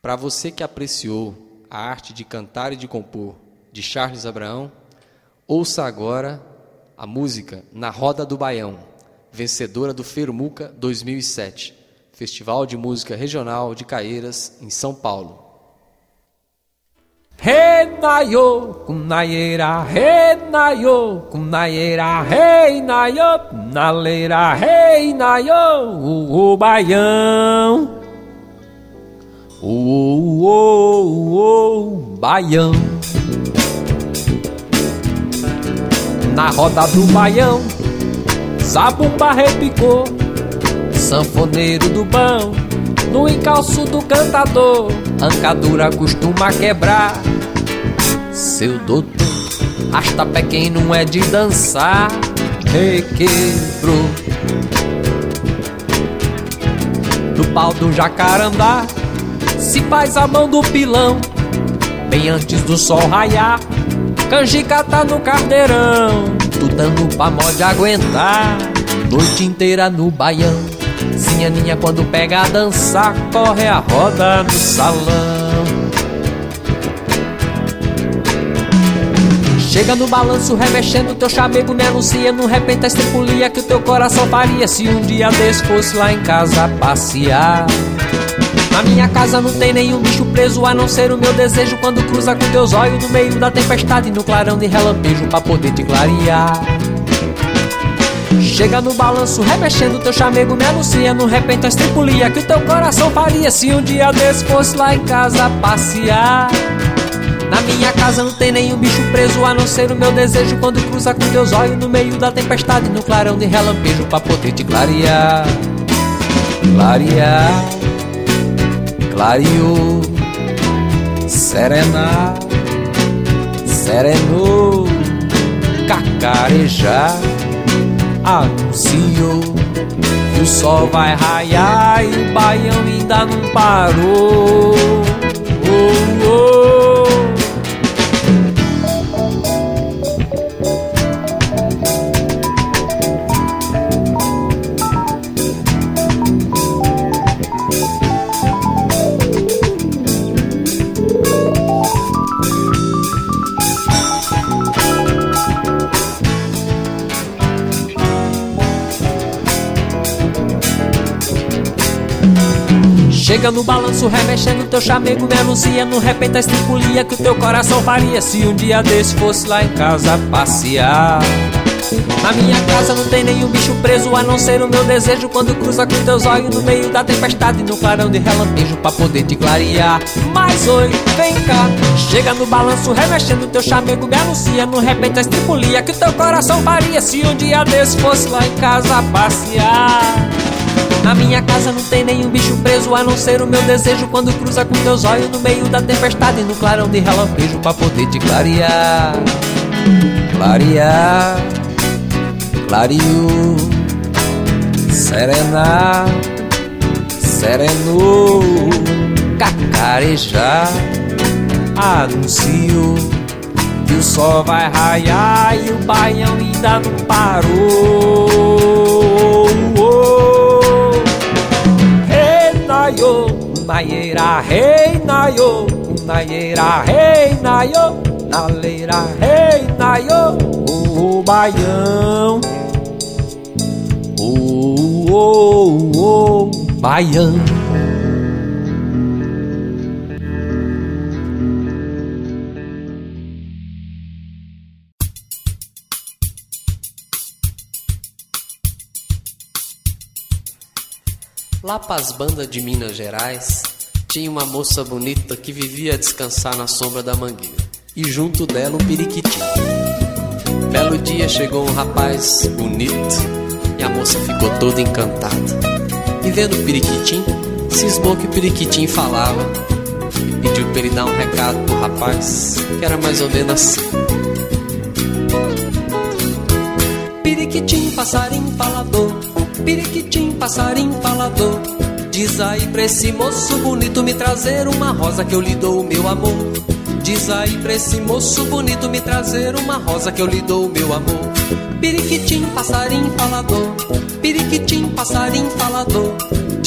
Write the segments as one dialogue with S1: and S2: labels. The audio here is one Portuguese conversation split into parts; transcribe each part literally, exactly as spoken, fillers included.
S1: Para você que apreciou a arte de cantar e de compor de Charles Abraão, ouça agora a música Na Roda do Baião, vencedora do Fermuca dois mil e sete, Festival de Música Regional de Caieiras, em São Paulo.
S2: Renaio, cunaieira, renaio, cunaieira, renaio, naleira, renaio, o baião, o o o baião. Na roda do baião, zabumba repicou, sanfoneiro do bão, no encalço do cantador, ancadura costuma quebrar. Seu doutor, arastapé quem não é de dançar, requebrou. No pau do jacarandá, se faz a mão do pilão, bem antes do sol raiar, canjica tá no carteirão, tutano pra mode aguentar, noite inteira no baião. Sinhaninha quando pega a dançar, corre a roda no salão. Chega no balanço remexendo teu chamego, me anuncia no repente a estripulia que o teu coração faria se um dia desse fosse lá em casa passear. Na minha casa não tem nenhum bicho preso, a não ser o meu desejo quando cruza com teus olhos no meio da tempestade, no clarão de relampejo pra poder te clarear. Chega no balanço remexendo teu chamego, me anuncia no repente a estripulia que o teu coração faria se um dia desse fosse lá em casa passear. Na minha casa não tem nenhum bicho preso, a não ser o meu desejo quando cruza com teus olhos no meio da tempestade, no clarão de relampejo pra poder te clarear. Clarear, clareou, serenar, serenou, cacarejar, anunciou que o sol vai raiar e o baião ainda não parou. Oh, oh. Chega no balanço remexendo teu chamego, me anuncia no repente a estripulia que o teu coração faria se um dia desse fosse lá em casa passear. Na minha casa não tem nenhum bicho preso, a não ser o meu desejo quando cruza com teus olhos no meio da tempestade, no clarão de relampejo pra poder te clarear. Mas oi, vem cá. Chega no balanço remexendo teu chamego, me anuncia no repente a estripulia que o teu coração faria se um dia desse fosse lá em casa passear. Na minha casa não tem nenhum bicho preso, a não ser o meu desejo quando cruza com teus olhos no meio da tempestade, no clarão de relampejo pra poder te clarear. Clarear, clareou, serenar, serenou, cacarejar, anunciou que o sol vai raiar e o baião ainda não parou. Renaio, naieira, renaio, naieira, renaio, naleira, renaio, o baião, o o o baião.
S1: Lá pras bandas de Minas Gerais, tinha uma moça bonita que vivia a descansar na sombra da mangueira, e junto dela um periquitinho. Belo dia chegou um rapaz bonito, e a moça ficou toda encantada. E vendo o periquitinho, cismou que o periquitinho falava, e pediu pra ele dar um recado pro rapaz, que era mais ou menos assim: periquitinho, passarinho falador, periquitinho, passarinho falador, diz aí pra esse moço bonito me trazer uma rosa que eu lhe dou o meu amor. Diz aí pra esse moço bonito me trazer uma rosa que eu lhe dou o meu amor. Periquitinho, passarinho falador, periquitinho, passarinho falador, diz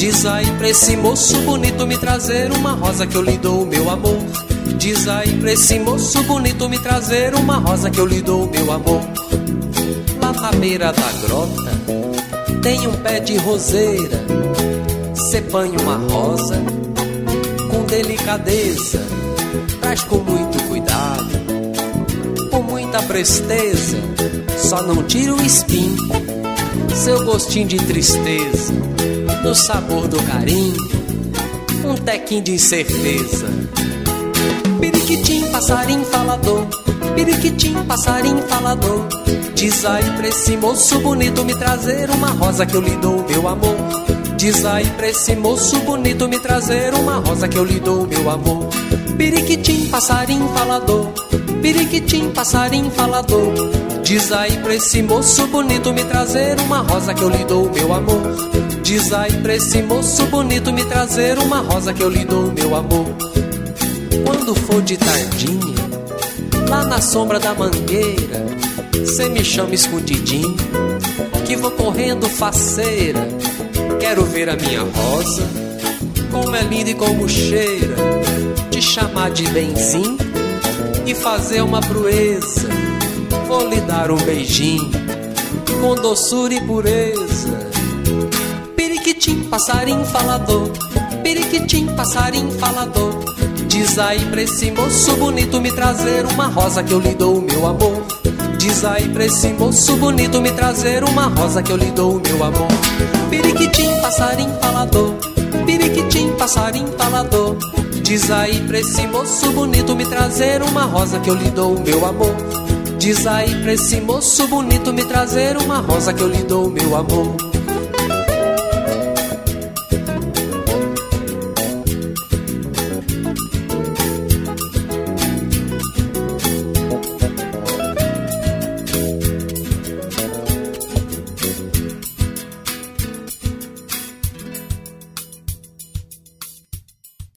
S1: Diz aí pra esse moço bonito me trazer uma rosa que eu lhe dou, meu amor. Diz aí pra esse moço bonito me trazer uma rosa que eu lhe dou, meu amor. Lá na beira da grota tem um pé de roseira. Cê banha uma rosa com delicadeza, traz com muito cuidado, com muita presteza. Só não tira o espinho, seu gostinho de tristeza, no sabor do carinho, um tequinho de incerteza. Periquitim, passarinho falador, periquitim, passarinho falador. Diz aí pra esse moço bonito me trazer uma rosa que eu lhe dou, meu amor. Diz aí pra esse moço bonito me trazer uma rosa que eu lhe dou, meu amor. Periquitim, passarinho falador, periquitim, passarinho falador. Diz aí pra esse moço bonito me trazer uma rosa que eu lhe dou, meu amor. Diz aí pra esse moço bonito me trazer uma rosa que eu lhe dou, meu amor. Quando for de tardinha, lá na sombra da mangueira, cê me chama escondidinho, que vou correndo faceira. Quero ver a minha rosa, como é linda e como cheira. Te chamar de benzinho e fazer uma proeza. Vou lhe dar um beijinho com doçura e pureza. Periquitim, passarinho falador, periquitim, passarinho falador. Diz aí pra esse moço bonito me trazer uma rosa que eu lhe dou, meu amor. Diz aí pra esse moço bonito me trazer uma rosa que eu lhe dou, meu amor. Periquitim, passarinho falador, periquitim, passarinho falador. Diz aí pra esse moço bonito me trazer uma rosa que eu lhe dou, meu amor. Diz aí pra esse moço bonito me trazer uma rosa que eu lhe dou, meu amor.